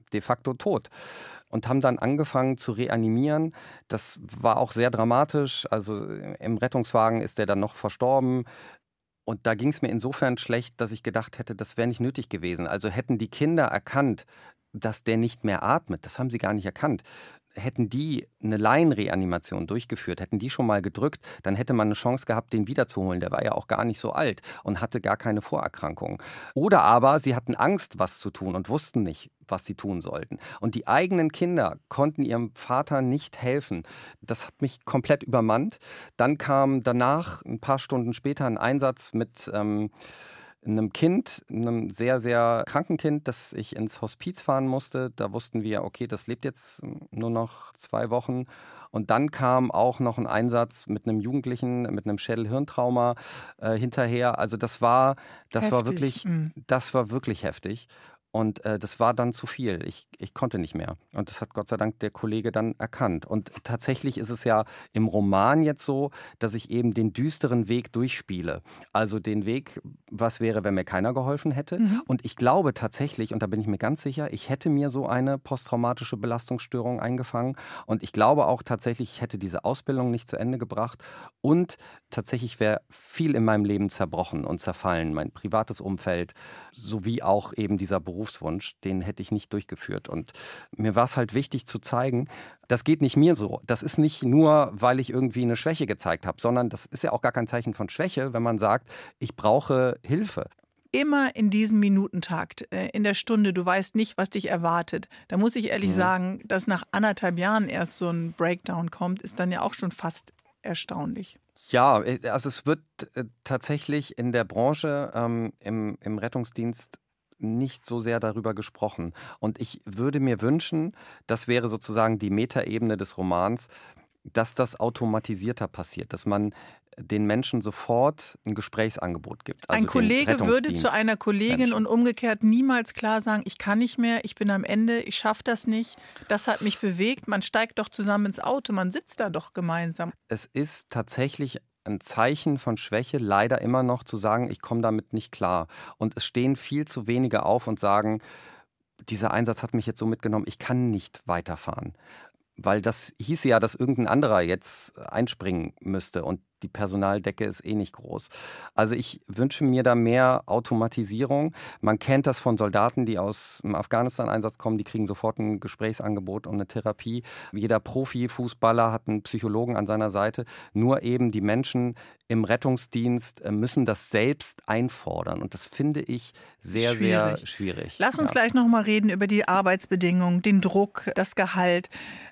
de facto tot. Und haben dann angefangen zu reanimieren. Das war auch sehr dramatisch. Also im Rettungswagen ist der dann noch verstorben. Und da ging es mir insofern schlecht, dass ich gedacht hätte, das wäre nicht nötig gewesen. Also hätten die Kinder erkannt, dass der nicht mehr atmet, das haben sie gar nicht erkannt. Hätten die eine Laienreanimation durchgeführt, hätten die schon mal gedrückt, dann hätte man eine Chance gehabt, den wiederzuholen. Der war ja auch gar nicht so alt und hatte gar keine Vorerkrankung. Oder aber sie hatten Angst, was zu tun und wussten nicht, was sie tun sollten. Und die eigenen Kinder konnten ihrem Vater nicht helfen. Das hat mich komplett übermannt. Dann kam danach, ein paar Stunden später, ein Einsatz mit ähm, einem Kind, einem sehr, sehr kranken Kind, das ich ins Hospiz fahren musste. Da wussten wir, okay, das lebt jetzt nur noch zwei Wochen. Und dann kam auch noch ein Einsatz mit einem Jugendlichen, mit einem Schädel-Hirntrauma äh, hinterher. Also das war, das war wirklich, Mhm. das war wirklich heftig. Und äh, das war dann zu viel. Ich, ich konnte nicht mehr. Und das hat Gott sei Dank der Kollege dann erkannt. Und tatsächlich ist es ja im Roman jetzt so, dass ich eben den düsteren Weg durchspiele. Also den Weg, was wäre, wenn mir keiner geholfen hätte. Mhm. Und ich glaube tatsächlich, und da bin ich mir ganz sicher, ich hätte mir so eine posttraumatische Belastungsstörung eingefangen. Und ich glaube auch tatsächlich, ich hätte diese Ausbildung nicht zu Ende gebracht. Und tatsächlich wäre viel in meinem Leben zerbrochen und zerfallen. Mein privates Umfeld sowie auch eben dieser Berufswunsch, den hätte ich nicht durchgeführt. Und mir war es halt wichtig zu zeigen, das geht nicht mir so. Das ist nicht nur, weil ich irgendwie eine Schwäche gezeigt habe, sondern das ist ja auch gar kein Zeichen von Schwäche, wenn man sagt, ich brauche Hilfe. Immer in diesem Minutentakt, äh, in der Stunde, du weißt nicht, was dich erwartet. Da muss ich ehrlich Mhm. sagen, dass nach anderthalb Jahren erst so ein Breakdown kommt, ist dann ja auch schon fast erstaunlich. Ja, also es wird äh, tatsächlich in der Branche, ähm, im, im Rettungsdienst nicht so sehr darüber gesprochen. Und ich würde mir wünschen, das wäre sozusagen die Metaebene des Romans, dass das automatisierter passiert, dass man den Menschen sofort ein Gesprächsangebot gibt. Also ein Kollege würde zu einer Kollegin Menschen. und umgekehrt niemals klar sagen, ich kann nicht mehr, ich bin am Ende, ich schaffe das nicht, das hat mich bewegt, man steigt doch zusammen ins Auto, man sitzt da doch gemeinsam. Es ist tatsächlich ein Zeichen von Schwäche, leider immer noch zu sagen, ich komme damit nicht klar. Und es stehen viel zu wenige auf und sagen, dieser Einsatz hat mich jetzt so mitgenommen, ich kann nicht weiterfahren. Weil das hieße ja, dass irgendein anderer jetzt einspringen müsste und die Personaldecke ist eh nicht groß. Also ich wünsche mir da mehr Automatisierung. Man kennt das von Soldaten, die aus dem Afghanistan-Einsatz kommen, die kriegen sofort ein Gesprächsangebot und eine Therapie. Jeder Profi-Fußballer hat einen Psychologen an seiner Seite. Nur eben die Menschen im Rettungsdienst müssen das selbst einfordern. Und das finde ich sehr, Schwierig. sehr schwierig. Lass uns Ja. gleich noch mal reden über die Arbeitsbedingungen, den Druck, das Gehalt.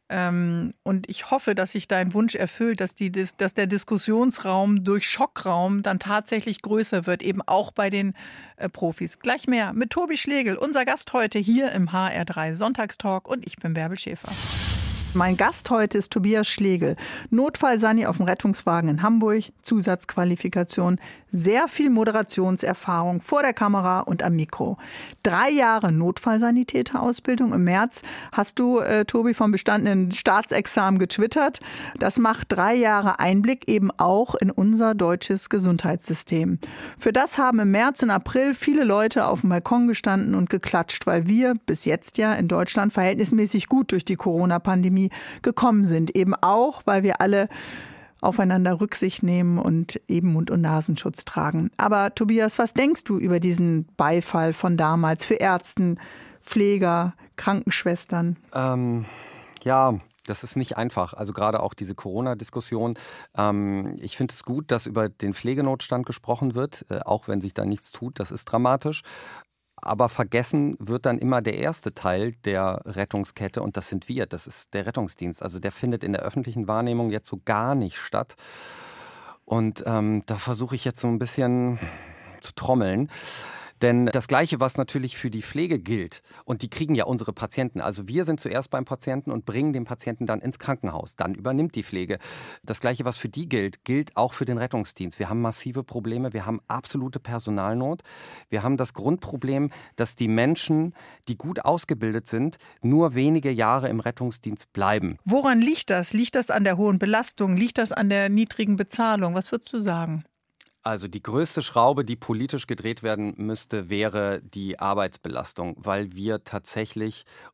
Ähm, und ich hoffe, dass sich dein Wunsch erfüllt, dass, die, dass der Diskussionsraum durch Schockraum dann tatsächlich größer wird, eben auch bei den äh, Profis. Gleich mehr mit Tobi Schlegel, unser Gast heute hier im H R drei Sonntagstalk, und ich bin Bärbel Schäfer. Mein Gast heute ist Tobias Schlegel, Notfallsani auf dem Rettungswagen in Hamburg, Zusatzqualifikation, sehr viel Moderationserfahrung vor der Kamera und am Mikro. Drei Jahre Notfallsanitäterausbildung. Im März hast du, äh, Tobi, vom bestandenen Staatsexamen getwittert. Das macht drei Jahre Einblick eben auch in unser deutsches Gesundheitssystem. Für das haben im März und April viele Leute auf dem Balkon gestanden und geklatscht, weil wir bis jetzt ja in Deutschland verhältnismäßig gut durch die Corona-Pandemie gekommen sind. Eben auch, weil wir alle aufeinander Rücksicht nehmen und eben Mund- und Nasenschutz tragen. Aber Tobias, was denkst du über diesen Beifall von damals für Ärzte, Pfleger, Krankenschwestern? Ähm, ja, das ist nicht einfach. Also gerade auch diese Corona-Diskussion. Ähm, ich finde es gut, dass über den Pflegenotstand gesprochen wird, äh, auch wenn sich da nichts tut. Das ist dramatisch. Aber vergessen wird dann immer der erste Teil der Rettungskette, und das sind wir, das ist der Rettungsdienst. Also der findet in der öffentlichen Wahrnehmung jetzt so gar nicht statt. Und ähm, da versuche ich jetzt so ein bisschen zu trommeln. Denn das Gleiche, was natürlich für die Pflege gilt, und die kriegen ja unsere Patienten. Also wir sind zuerst beim Patienten und bringen den Patienten dann ins Krankenhaus. Dann übernimmt die Pflege. Das Gleiche, was für die gilt, gilt auch für den Rettungsdienst. Wir haben massive Probleme, wir haben absolute Personalnot. Wir haben das Grundproblem, dass die Menschen, die gut ausgebildet sind, nur wenige Jahre im Rettungsdienst bleiben. Woran liegt das? Liegt das an der hohen Belastung? Liegt das an der niedrigen Bezahlung? Was würdest du sagen? Also die größte Schraube, die politisch gedreht werden müsste, wäre die Arbeitsbelastung, weil wir tatsächlich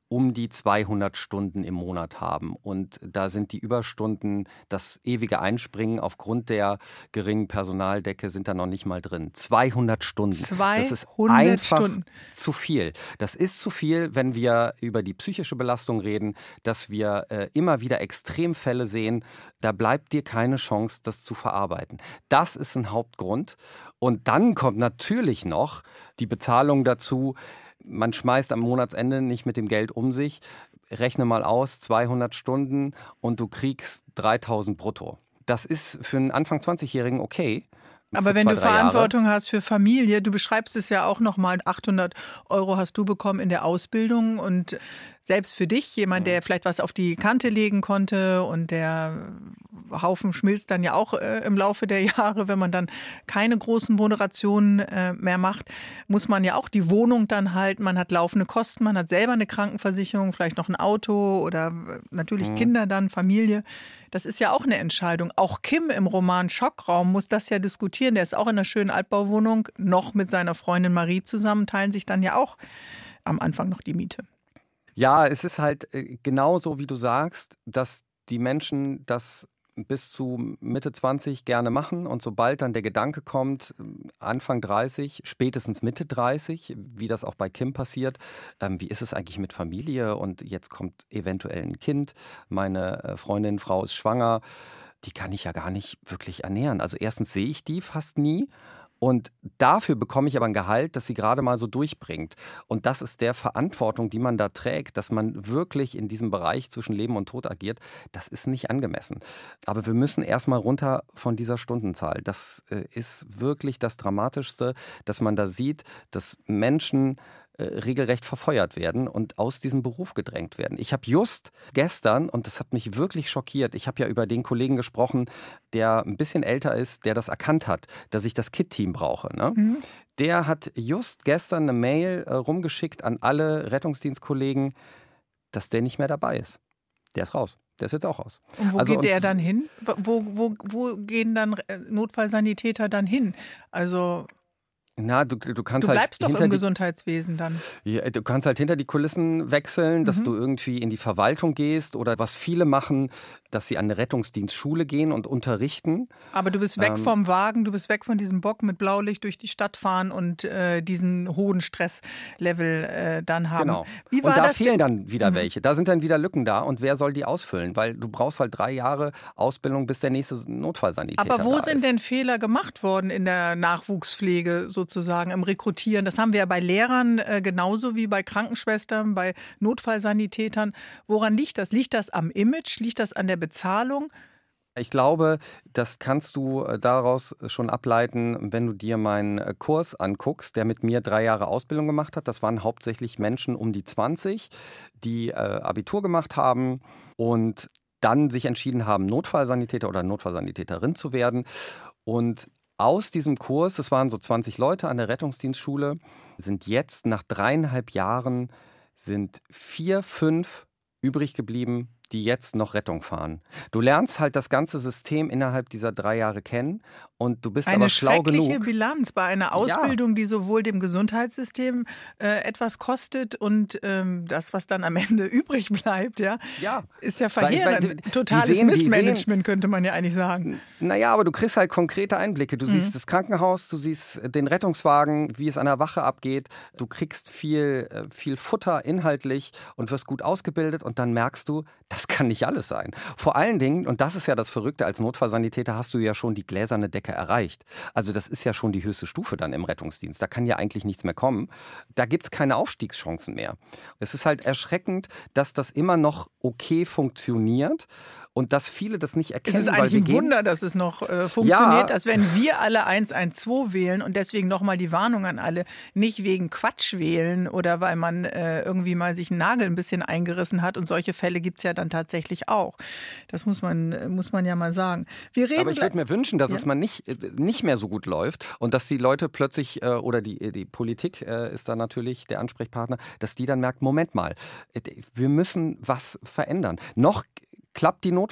um die zweihundert Stunden im Monat haben. Und da sind die Überstunden, das ewige Einspringen aufgrund der geringen Personaldecke sind da noch nicht mal drin. zweihundert Stunden. zweihundert das ist einfach Stunden. Zu viel. Das ist zu viel, wenn wir über die psychische Belastung reden, dass wir äh, immer wieder Extremfälle sehen. Da bleibt dir keine Chance, das zu verarbeiten. Das ist ein Hauptgrund. Und dann kommt natürlich noch die Bezahlung dazu. Man schmeißt am Monatsende nicht mit dem Geld um sich. Rechne mal aus, zweihundert Stunden und du kriegst dreitausend brutto. Das ist für einen Anfang zwanzigjährigen okay. Aber wenn zwei, du drei Verantwortung Jahre. hast für Familie, du beschreibst es ja auch nochmal, achthundert Euro hast du bekommen in der Ausbildung und selbst für dich, jemand, der vielleicht was auf die Kante legen konnte und der Haufen schmilzt dann ja auch äh, im Laufe der Jahre, wenn man dann keine großen Moderationen äh, mehr macht, muss man ja auch die Wohnung dann halten, man hat laufende Kosten, man hat selber eine Krankenversicherung, vielleicht noch ein Auto oder äh, natürlich mhm. Kinder dann, Familie. Das ist ja auch eine Entscheidung. Auch Kim im Roman Schockraum muss das ja diskutieren. Der ist auch in einer schönen Altbauwohnung, noch mit seiner Freundin Marie zusammen, teilen sich dann ja auch am Anfang noch die Miete. Ja, es ist halt genauso, wie du sagst, dass die Menschen das bis zu Mitte zwanzig gerne machen und sobald dann der Gedanke kommt, Anfang dreißig, spätestens Mitte dreißig, wie das auch bei Kim passiert, ähm, wie ist es eigentlich mit Familie und jetzt kommt eventuell ein Kind, meine Freundin, Frau ist schwanger, die kann ich ja gar nicht wirklich ernähren. Also erstens sehe ich die fast nie. Und dafür bekomme ich aber ein Gehalt, das sie gerade mal so durchbringt. Und das ist der Verantwortung, die man da trägt, dass man wirklich in diesem Bereich zwischen Leben und Tod agiert. Das ist nicht angemessen. Aber wir müssen erstmal runter von dieser Stundenzahl. Das äh, ist wirklich das Dramatischste, dass man da sieht, dass Menschen regelrecht verfeuert werden und aus diesem Beruf gedrängt werden. Ich habe just gestern, und das hat mich wirklich schockiert, ich habe ja über den Kollegen gesprochen, der ein bisschen älter ist, der das erkannt hat, dass ich das K I T-Team brauche. Ne? Mhm. Der hat just gestern eine Mail äh, rumgeschickt an alle Rettungsdienstkollegen, dass der nicht mehr dabei ist. Der ist raus. Der ist jetzt auch raus. Und wo also, geht der dann hin? Wo, wo, wo gehen dann Notfallsanitäter dann hin? Also... Na, du, du kannst du bleibst halt doch im die, Gesundheitswesen dann. Ja, du kannst halt hinter die Kulissen wechseln, dass mhm. du irgendwie in die Verwaltung gehst oder was viele machen, dass sie an eine Rettungsdienstschule gehen und unterrichten. Aber du bist weg ähm, vom Wagen, du bist weg von diesem Bock mit Blaulicht durch die Stadt fahren und äh, diesen hohen Stresslevel äh, dann haben. Genau. Wie war und da das fehlen dann wieder mhm. welche. Da sind dann wieder Lücken da und wer soll die ausfüllen? Weil du brauchst halt drei Jahre Ausbildung, bis der nächste Notfallsanitäter da ist. Aber wo sind denn Fehler gemacht worden in der Nachwuchspflege sozusagen, im Rekrutieren? Das haben wir ja bei Lehrern äh, genauso wie bei Krankenschwestern, bei Notfallsanitätern. Woran liegt das? Liegt das am Image? Liegt das an der Bezahlung? Ich glaube, das kannst du daraus schon ableiten, wenn du dir meinen Kurs anguckst, der mit mir drei Jahre Ausbildung gemacht hat. Das waren hauptsächlich Menschen um die zwanzig, die äh, Abitur gemacht haben und dann sich entschieden haben, Notfallsanitäter oder Notfallsanitäterin zu werden. Und aus diesem Kurs, es waren so zwanzig Leute an der Rettungsdienstschule, sind jetzt nach dreieinhalb Jahren sind vier, fünf übrig geblieben, die jetzt noch Rettung fahren. Du lernst halt das ganze System innerhalb dieser drei Jahre kennen und du bist eine aber schlau genug. Eine schreckliche Bilanz bei einer Ausbildung, ja. die sowohl dem Gesundheitssystem äh, etwas kostet und ähm, das, was dann am Ende übrig bleibt, ja, ja. ist ja verheerend. Weil, weil, Totales sehen, Missmanagement, sehen, könnte man ja eigentlich sagen. Naja, aber du kriegst halt konkrete Einblicke. Du mhm. siehst das Krankenhaus, du siehst den Rettungswagen, wie es an der Wache abgeht. Du kriegst viel, viel Futter inhaltlich und wirst gut ausgebildet und dann merkst du, das kann nicht alles sein. Vor allen Dingen, und das ist ja das Verrückte, als Notfallsanitäter hast du ja schon die gläserne Decke erreicht. Also das ist ja schon die höchste Stufe dann im Rettungsdienst. Da kann ja eigentlich nichts mehr kommen. Da gibt es keine Aufstiegschancen mehr. Es ist halt erschreckend, dass das immer noch okay funktioniert und dass viele das nicht erkennen. Es ist eigentlich ein Wunder, dass es noch äh, funktioniert, ja. als wenn wir alle eins eins zwei wählen und deswegen nochmal die Warnung an alle, nicht wegen Quatsch wählen oder weil man äh, irgendwie mal sich einen Nagel ein bisschen eingerissen hat und solche Fälle gibt es ja dann tatsächlich auch. Das muss man, muss man ja mal sagen. Wir reden Aber ich würde mir wünschen, dass ja. es mal nicht, nicht mehr so gut läuft und dass die Leute plötzlich, äh, oder die, die Politik äh, ist da natürlich der Ansprechpartner, dass die dann merkt, Moment mal, wir müssen was verändern. Noch klappt die Notfall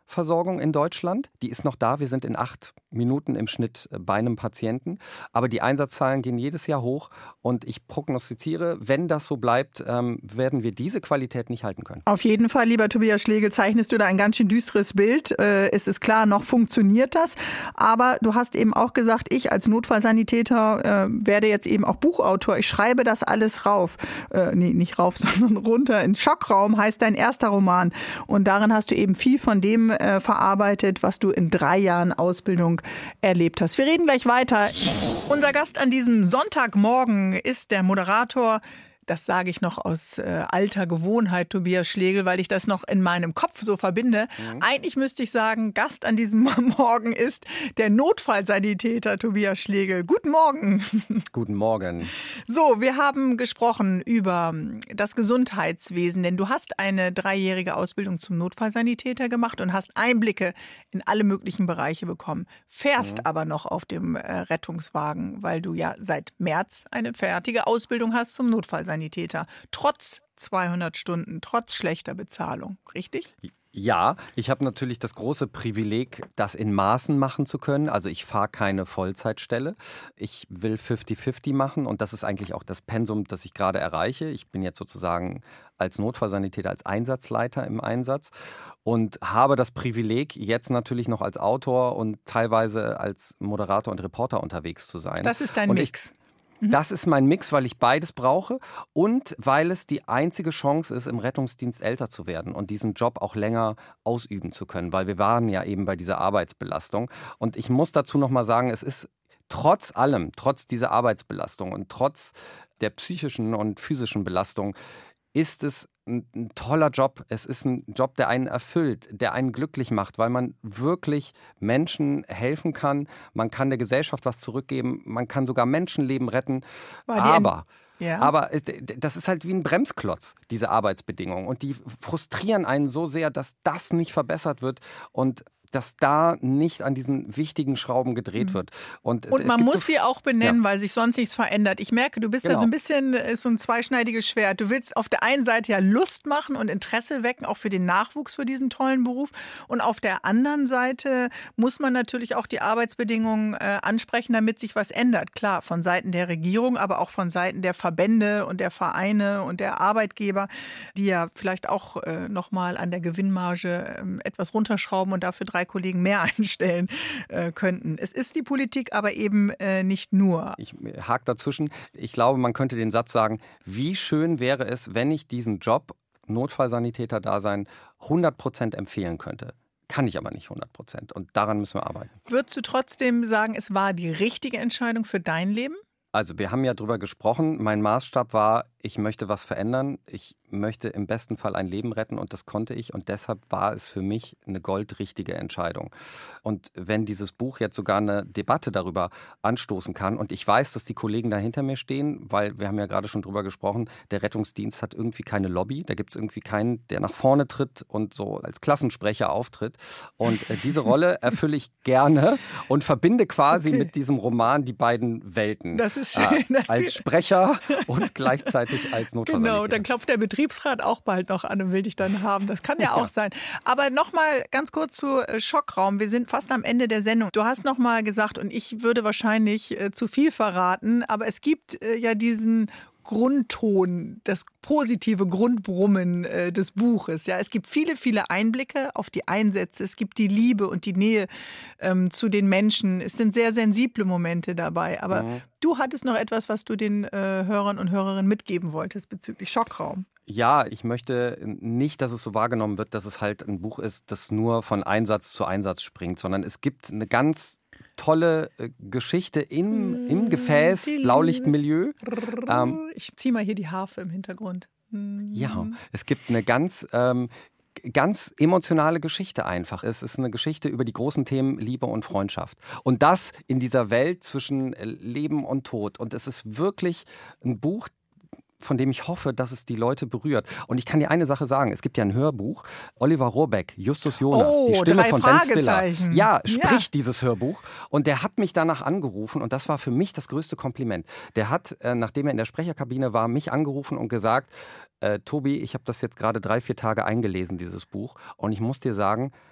Versorgung in Deutschland. Die ist noch da. Wir sind in acht Minuten im Schnitt bei einem Patienten. Aber die Einsatzzahlen gehen jedes Jahr hoch. Und ich prognostiziere, wenn das so bleibt, ähm, werden wir diese Qualität nicht halten können. Auf jeden Fall, lieber Tobias Schlegel, zeichnest du da ein ganz schön düsteres Bild. Äh, es ist klar, noch funktioniert das. Aber du hast eben auch gesagt, ich als Notfallsanitäter äh, werde jetzt eben auch Buchautor. Ich schreibe das alles rauf. Äh, nee, nicht rauf, sondern runter. In Schockraum heißt dein erster Roman. Und darin hast du eben viel von dem äh, verarbeitet, was du in drei Jahren Ausbildung erlebt hast. Wir reden gleich weiter. Unser Gast an diesem Sonntagmorgen ist der Moderator. Das sage ich noch aus äh, alter Gewohnheit, Tobias Schlegel, weil ich das noch in meinem Kopf so verbinde. Mhm. Eigentlich müsste ich sagen, Gast an diesem Morgen ist der Notfallsanitäter Tobias Schlegel. Guten Morgen. Guten Morgen. So, wir haben gesprochen über das Gesundheitswesen, denn du hast eine dreijährige Ausbildung zum Notfallsanitäter gemacht und hast Einblicke in alle möglichen Bereiche bekommen. Fährst mhm. aber noch auf dem äh, Rettungswagen, weil du ja seit März eine fertige Ausbildung hast zum Notfallsanitäter. Trotz zweihundert Stunden, trotz schlechter Bezahlung, richtig? Ja, ich habe natürlich das große Privileg, das in Maßen machen zu können. Also ich fahre keine Vollzeitstelle. Ich will fünfzig fünfzig machen und das ist eigentlich auch das Pensum, das ich gerade erreiche. Ich bin jetzt sozusagen als Notfallsanitäter, als Einsatzleiter im Einsatz und habe das Privileg, jetzt natürlich noch als Autor und teilweise als Moderator und Reporter unterwegs zu sein. Das ist dein und Mix. Ich, Das ist mein Mix, weil ich beides brauche und weil es die einzige Chance ist, im Rettungsdienst älter zu werden und diesen Job auch länger ausüben zu können, weil wir waren ja eben bei dieser Arbeitsbelastung. Und ich muss dazu noch mal sagen, es ist trotz allem, trotz dieser Arbeitsbelastung und trotz der psychischen und physischen Belastung, ist es ein, ein toller Job. Es ist ein Job, der einen erfüllt, der einen glücklich macht, weil man wirklich Menschen helfen kann. Man kann der Gesellschaft was zurückgeben. Man kann sogar Menschenleben retten. Aber, ja. aber das ist halt wie ein Bremsklotz, diese Arbeitsbedingungen. Und die frustrieren einen so sehr, dass das nicht verbessert wird und dass da nicht an diesen wichtigen Schrauben gedreht wird. Und, und man muss so, sie auch benennen, ja. weil sich sonst nichts verändert. Ich merke, du bist genau. ja so ein bisschen ist so ein zweischneidiges Schwert. Du willst auf der einen Seite ja Lust machen und Interesse wecken, auch für den Nachwuchs für diesen tollen Beruf. Und auf der anderen Seite muss man natürlich auch die Arbeitsbedingungen äh, ansprechen, damit sich was ändert. Klar, von Seiten der Regierung, aber auch von Seiten der Verbände und der Vereine und der Arbeitgeber, die ja vielleicht auch äh, nochmal an der Gewinnmarge äh, etwas runterschrauben und dafür drei Kollegen mehr einstellen äh, könnten. Es ist die Politik, aber eben äh, nicht nur. Ich hake dazwischen. Ich glaube, man könnte den Satz sagen, wie schön wäre es, wenn ich diesen Job, Notfallsanitäter-Dasein, hundert Prozent empfehlen könnte. Kann ich aber nicht hundert Prozent. Und daran müssen wir arbeiten. Würdest du trotzdem sagen, es war die richtige Entscheidung für dein Leben? Also wir haben ja drüber gesprochen. Mein Maßstab war, ich möchte was verändern. Ich möchte im besten Fall ein Leben retten und das konnte ich. Und deshalb war es für mich eine goldrichtige Entscheidung. Und wenn dieses Buch jetzt sogar eine Debatte darüber anstoßen kann und ich weiß, dass die Kollegen da hinter mir stehen, weil wir haben ja gerade schon drüber gesprochen, der Rettungsdienst hat irgendwie keine Lobby. Da gibt es irgendwie keinen, der nach vorne tritt und so als Klassensprecher auftritt. Und äh, diese Rolle erfülle ich gerne und verbinde quasi okay. mit diesem Roman die beiden Welten. Das ist schön. Äh, als Sprecher und gleichzeitig als Notfallsanitäter. Genau, dann klopft der Betriebsrat auch bald noch an und will dich dann haben. Das kann ja auch ja. sein. Aber nochmal ganz kurz zu Schockraum. Wir sind fast am Ende der Sendung. Du hast nochmal gesagt, und ich würde wahrscheinlich äh, zu viel verraten, aber es gibt äh, ja diesen Grundton, das positive Grundbrummen äh, des Buches. Ja, es gibt viele, viele Einblicke auf die Einsätze. Es gibt die Liebe und die Nähe ähm, zu den Menschen. Es sind sehr sensible Momente dabei. Aber mhm. du hattest noch etwas, was du den äh, Hörern und Hörerinnen mitgeben wolltest bezüglich Schockraum. Ja, ich möchte nicht, dass es so wahrgenommen wird, dass es halt ein Buch ist, das nur von Einsatz zu Einsatz springt, sondern es gibt eine ganz tolle äh, Geschichte in, im Gefäß, Blaulichtmilieu. Ähm, ich ziehe mal hier die Harfe im Hintergrund. Ja, es gibt eine ganz... Ähm, ganz emotionale Geschichte einfach. Es ist eine Geschichte über die großen Themen Liebe und Freundschaft. Und das in dieser Welt zwischen Leben und Tod. Und es ist wirklich ein Buch, von dem ich hoffe, dass es die Leute berührt. Und ich kann dir eine Sache sagen, es gibt ja ein Hörbuch, Oliver Rohrbeck, Justus Jonas, oh, die Stimme von Ben Stiller. Ja, spricht ja. dieses Hörbuch. Und der hat mich danach angerufen und das war für mich das größte Kompliment. Der hat, äh, nachdem er in der Sprecherkabine war, mich angerufen und gesagt, äh, Tobi, ich habe das jetzt gerade drei, vier Tage eingelesen, dieses Buch. Und ich muss dir sagen,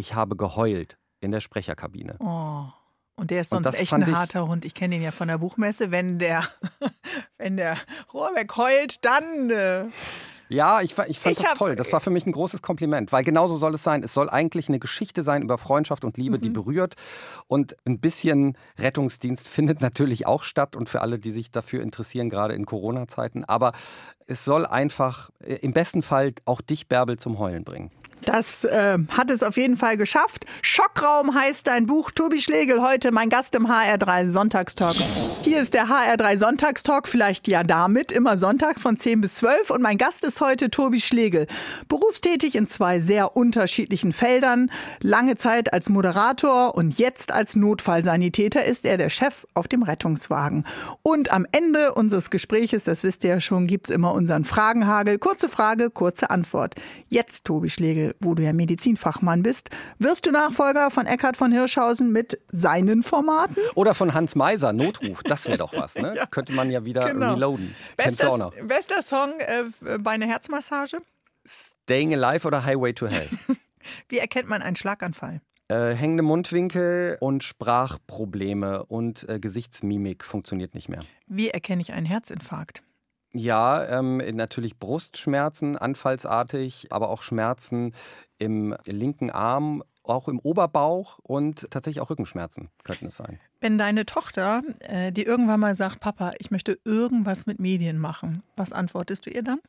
ich habe geheult in der Sprecherkabine. Oh. Und der ist sonst Und das echt ein fand ich- harter Hund. Ich kenne ihn ja von der Buchmesse. Wenn der, wenn der Rohrbeck heult, dann... Äh, Ja, ich, fa- ich fand Ich das hab- toll. Das war für mich ein großes Kompliment, weil genauso soll es sein. Es soll eigentlich eine Geschichte sein über Freundschaft und Liebe, die berührt. Und ein bisschen Rettungsdienst findet natürlich auch statt und für alle, die sich dafür interessieren, gerade in Corona-Zeiten. Aber es soll einfach äh, im besten Fall auch dich, Bärbel, zum Heulen bringen. Das äh, hat es auf jeden Fall geschafft. Schockraum heißt dein Buch. Tobi Schlegel, heute mein Gast im H R drei Sonntagstalk. Hier ist der H R drei Sonntagstalk, vielleicht ja damit, immer sonntags von zehn bis zwölf. Und mein Gast ist heute Tobi Schlegel. Berufstätig in zwei sehr unterschiedlichen Feldern. Lange Zeit als Moderator und jetzt als Notfallsanitäter ist er der Chef auf dem Rettungswagen. Und am Ende unseres Gespräches, das wisst ihr ja schon, gibt's immer unseren Fragenhagel. Kurze Frage, kurze Antwort. Jetzt, Tobi Schlegel, wo du ja Medizinfachmann bist, wirst du Nachfolger von Eckhard von Hirschhausen mit seinen Formaten? Oder von Hans Meiser, Notruf, das wäre doch was. Ne? Ja. Könnte man ja wieder Genau. reloaden. Kennst du auch Bester, noch. bester Song äh, bei einer Herzmassage? Staying Alive oder Highway to Hell? Wie erkennt man einen Schlaganfall? Äh, hängende Mundwinkel und Sprachprobleme und äh, Gesichtsmimik funktioniert nicht mehr. Wie erkenne ich einen Herzinfarkt? Ja, ähm, natürlich Brustschmerzen, anfallsartig, aber auch Schmerzen im linken Arm, auch im Oberbauch und tatsächlich auch Rückenschmerzen könnten es sein. Wenn deine Tochter, äh, die irgendwann mal sagt, Papa, ich möchte irgendwas mit Medien machen, was antwortest du ihr dann?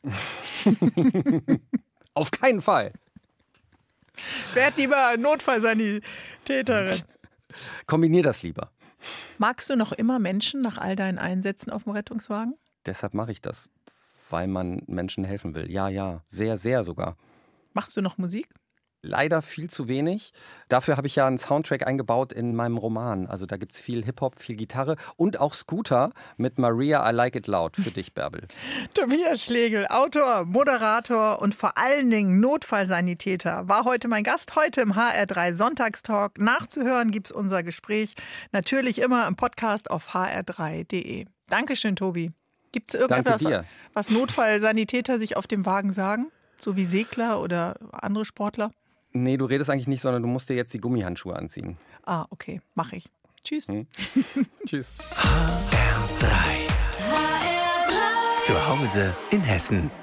Auf keinen Fall. Werd lieber Notfallsanitäterin. Kombinier das lieber. Magst du noch immer Menschen nach all deinen Einsätzen auf dem Rettungswagen? Deshalb mache ich das, weil man Menschen helfen will. Ja, ja, sehr, sehr sogar. Machst du noch Musik? Leider viel zu wenig. Dafür habe ich ja einen Soundtrack eingebaut in meinem Roman. Also da gibt es viel Hip-Hop, viel Gitarre und auch Scooter mit Maria I Like It Loud für dich, Bärbel. Tobias Schlegel, Autor, Moderator und vor allen Dingen Notfallsanitäter, war heute mein Gast, heute im H R drei Sonntagstalk. Nachzuhören gibt es unser Gespräch natürlich immer im Podcast auf h r drei punkt d e. Dankeschön, Tobi. Gibt es irgendetwas, Danke dir. was Notfallsanitäter sich auf dem Wagen sagen? So wie Segler oder andere Sportler? Nee, du redest eigentlich nicht, sondern du musst dir jetzt die Gummihandschuhe anziehen. Ah, okay, mache ich. Tschüss. Hm. Tschüss. H R drei. Zu Hause in Hessen.